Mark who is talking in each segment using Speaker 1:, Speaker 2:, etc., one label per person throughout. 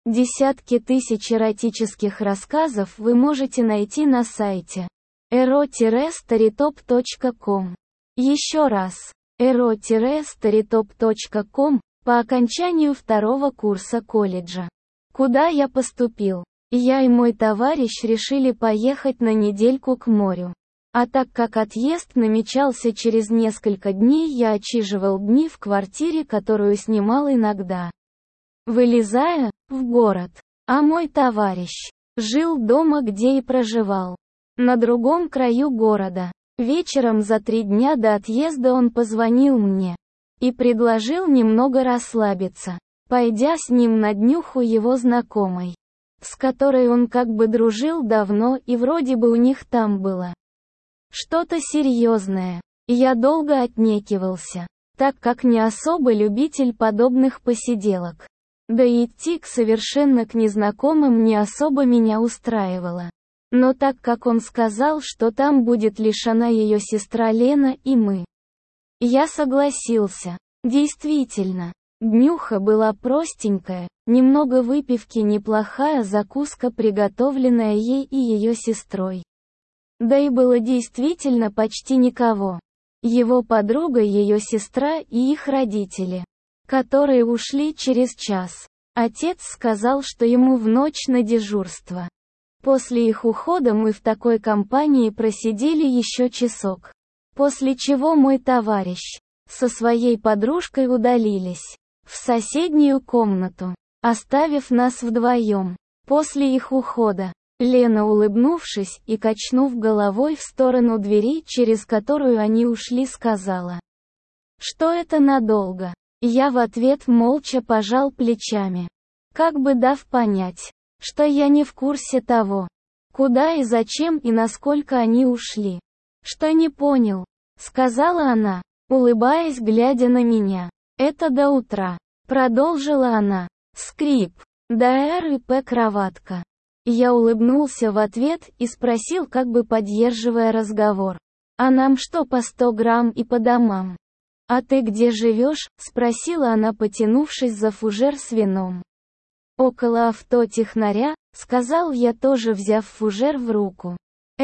Speaker 1: Десятки тысяч эротических рассказов вы можете найти на сайте ero-storytop.com. Еще раз, ero-storytop.com, по окончанию второго курса колледжа, куда я поступил. Я и мой товарищ решили поехать на недельку к морю. А так как отъезд намечался через несколько дней, я отсиживал дни в квартире, которую снимал иногда, вылезая в город. А мой товарищ жил дома, где и проживал, на другом краю города. Вечером за 3 дня до отъезда он позвонил мне и предложил немного расслабиться, пойдя с ним на днюху его знакомой, с которой он как бы дружил давно, и вроде бы у них там было что-то серьезное. Я долго отнекивался, так как не особо любитель подобных посиделок. Да и идти совершенно к незнакомым не особо меня устраивало. Но так как он сказал, что там будет лишь она, ее сестра Лена и мы, я согласился. Действительно, днюха была простенькая, немного выпивки, неплохая закуска, приготовленная ей и ее сестрой. Да и было действительно почти никого. Его подруга, ее сестра и их родители, которые ушли через час. Отец сказал, что ему в ночь на дежурство. После их ухода мы в такой компании просидели еще часок. После чего мой товарищ со своей подружкой удалились в соседнюю комнату, оставив нас вдвоем. После их ухода Лена, улыбнувшись и качнув головой в сторону двери, через которую они ушли, сказала, что это надолго. Я в ответ молча пожал плечами, как бы дав понять, что я не в курсе того, куда и зачем и насколько они ушли. Что не понял, сказала она, улыбаясь, глядя на меня. Это до утра, продолжила она. Скрип. ДР и П. кроватка. Я улыбнулся в ответ и спросил, как бы поддерживая разговор. А нам что, по 100 грамм и по домам? А ты где живешь? Спросила она, потянувшись за фужер с вином. Около авто технаря, сказал я, тоже взяв фужер в руку.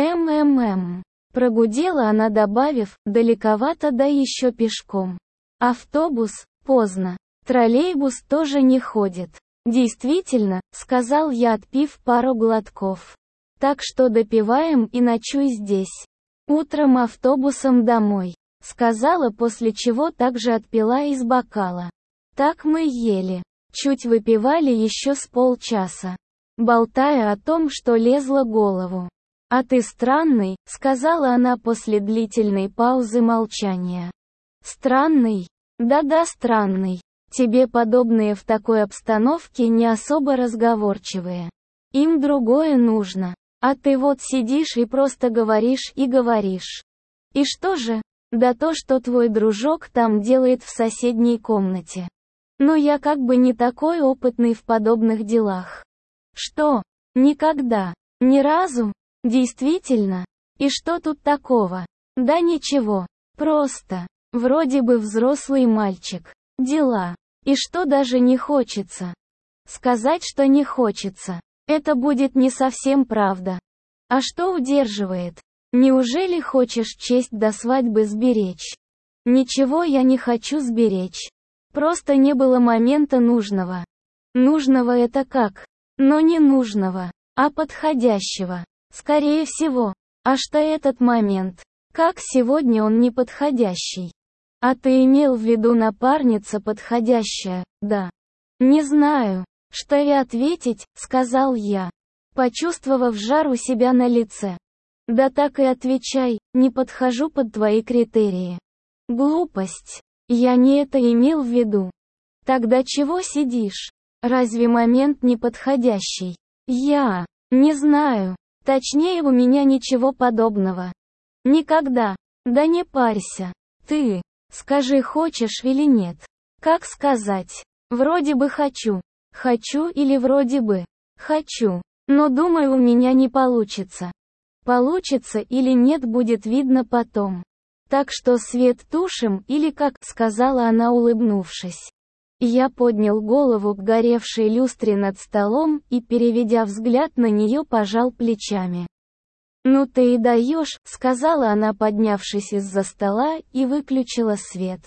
Speaker 1: Прогудела она, добавив, далековато, да еще пешком. Автобус, поздно. Троллейбус тоже не ходит. Действительно, сказал я, отпив пару глотков. Так что допиваем и ночуй здесь. Утром автобусом домой, сказала, после чего также отпила из бокала. Так мы ели. Чуть выпивали еще с полчаса, болтая о том, что лезло в голову. «А ты странный», — сказала она после длительной паузы молчания. «Странный? Да-да, странный. Тебе подобные в такой обстановке не особо разговорчивые. Им другое нужно. А ты вот сидишь и просто говоришь и говоришь. И что же? Да то, что твой дружок там делает в соседней комнате. Но я как бы не такой опытный в подобных делах». «Что? Никогда? Ни разу? Действительно? И что тут такого?» «Да ничего. Просто. Вроде бы взрослый мальчик. Дела. И что, даже не хочется?» Сказать, что не хочется, это будет не совсем правда. А что удерживает? Неужели хочешь честь до свадьбы сберечь? Ничего я не хочу сберечь. Просто не было момента нужного. Нужного это как? Но не нужного, а подходящего. Скорее всего. А что этот момент? Как сегодня он не подходящий? А ты имел в виду напарница подходящая, да? Не знаю, что и ответить, сказал я, почувствовав жар у себя на лице. Да так и отвечай, не подхожу под твои критерии. Глупость. Я не это имел в виду. Тогда чего сидишь? Разве момент неподходящий? Я не знаю. Точнее, у меня ничего подобного. Никогда. Да не парься. Ты скажи, хочешь или нет. Как сказать? Вроде бы хочу. Хочу или вроде бы хочу. Но думаю, у меня не получится. Получится или нет, будет видно потом. Так что свет тушим или как, сказала она, улыбнувшись. Я поднял голову к горевшей люстре над столом и, переведя взгляд на нее, пожал плечами. «Ну ты и даешь», — сказала она, поднявшись из-за стола, и выключила свет.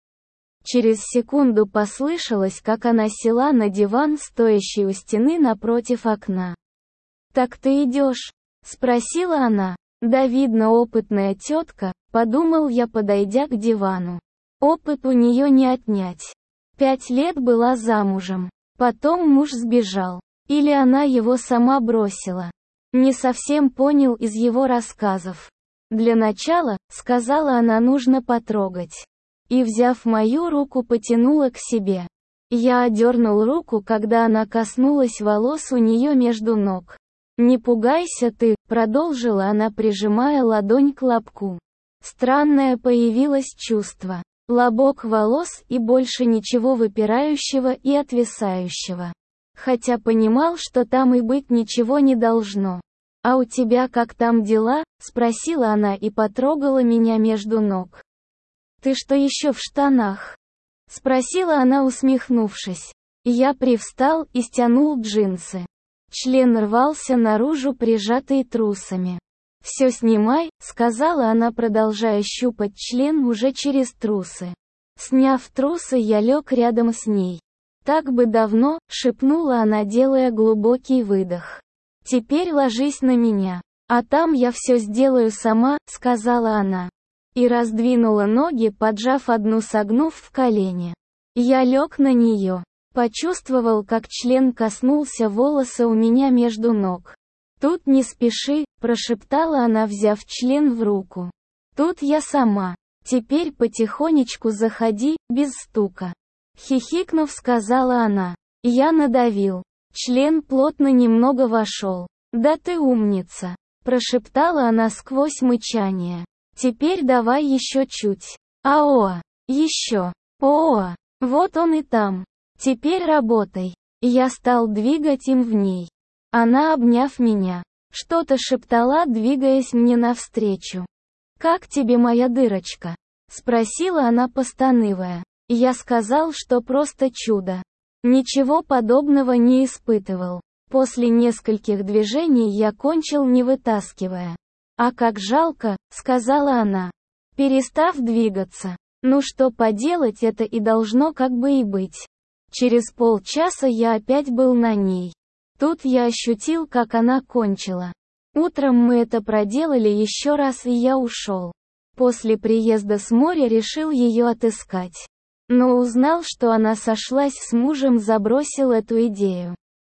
Speaker 1: Через секунду послышалось, как она села на диван, стоящий у стены напротив окна. «Так ты идешь?» — спросила она. «Да, видно, опытная тетка», — подумал я, подойдя к дивану. Опыт у нее не отнять. 5 лет была замужем. Потом муж сбежал. Или она его сама бросила. Не совсем понял из его рассказов. «Для начала», — сказала она, — «нужно потрогать». И, взяв мою руку, потянула к себе. Я одернул руку, когда она коснулась волос у нее между ног. «Не пугайся ты», — продолжила она, прижимая ладонь к лобку. Странное появилось чувство. Лобок волос и больше ничего выпирающего и отвисающего. Хотя понимал, что там и быть ничего не должно. «А у тебя как там дела?» — спросила она и потрогала меня между ног. «Ты что еще в штанах?» — спросила она, усмехнувшись. Я привстал и стянул джинсы. Член рвался наружу, прижатый трусами. «Все снимай», — сказала она, продолжая щупать член уже через трусы. Сняв трусы, я лег рядом с ней. «Так бы давно», — шепнула она, делая глубокий выдох. «Теперь ложись на меня. А там я все сделаю сама», — сказала она. И раздвинула ноги, поджав одну, согнув в колени. Я лег на нее. Почувствовал, как член коснулся волоса у меня между ног. «Тут не спеши», — прошептала она, взяв член в руку. «Тут я сама. Теперь потихонечку заходи, без стука». Хихикнув, сказала она. Я надавил. Член плотно немного вошел. «Да ты умница», — прошептала она сквозь мычание. «Теперь давай еще чуть. Аоа. Еще. Оа. Вот он и там. Теперь работай». Я стал двигать им в ней. Она, обняв меня, что-то шептала, двигаясь мне навстречу. «Как тебе моя дырочка?» — спросила она, постанывая. Я сказал, что просто чудо. Ничего подобного не испытывал. После нескольких движений я кончил, не вытаскивая. «А как жалко», — сказала она, перестав двигаться. «Ну что поделать, это и должно как бы и быть». Через полчаса я опять был на ней. Тут я ощутил, как она кончила. Утром мы это проделали еще раз, и я ушел. После приезда с моря решил ее отыскать. Но узнал, что она сошлась с мужем, забросил эту идею.